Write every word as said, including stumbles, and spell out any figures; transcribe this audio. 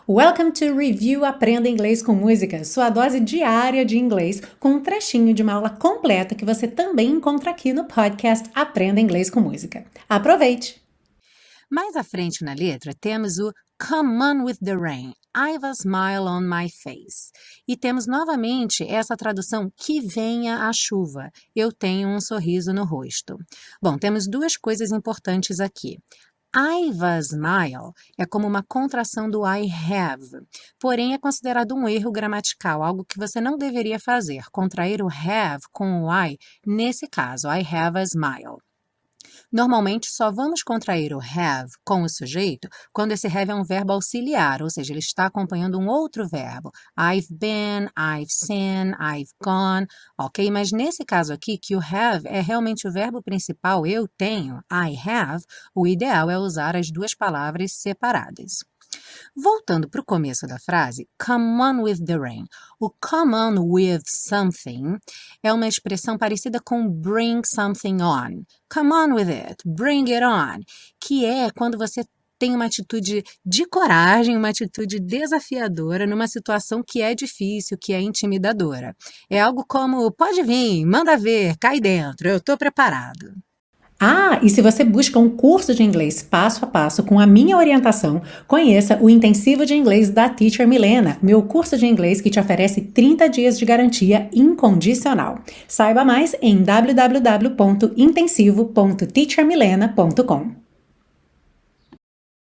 Welcome to Review Aprenda Inglês com Música, sua dose diária de inglês, com um trechinho de uma aula completa que você também encontra aqui no podcast Aprenda Inglês com Música. Aproveite! Mais à frente na letra temos o Come on with the rain, I've a smile on my face. E temos novamente essa tradução que venha a chuva, eu tenho um sorriso no rosto. Bom, temos duas coisas importantes aqui. I've a smile é como uma contração do I have, porém é considerado um erro gramatical, algo que você não deveria fazer, contrair o have com o I, nesse caso, I have a smile. Normalmente, só vamos contrair o have com o sujeito quando esse have é um verbo auxiliar, ou seja, ele está acompanhando um outro verbo. I've been, I've seen, I've gone, ok? Mas nesse caso aqui, que o have é realmente o verbo principal, eu tenho, I have, o ideal é usar as duas palavras separadas. Voltando para o começo da frase, come on with the rain. O come on with something é uma expressão parecida com bring something on. Come on with it, bring it on, que é quando você tem uma atitude de coragem, uma atitude desafiadora numa situação que é difícil, que é intimidadora. É algo como, pode vir, manda ver, cai dentro, eu estou preparado. Ah, e se você busca um curso de inglês passo a passo com a minha orientação, conheça o Intensivo de Inglês da Teacher Milena, meu curso de inglês que te oferece trinta dias de garantia incondicional. Saiba mais em w w w ponto intensivo ponto teacher milena ponto com.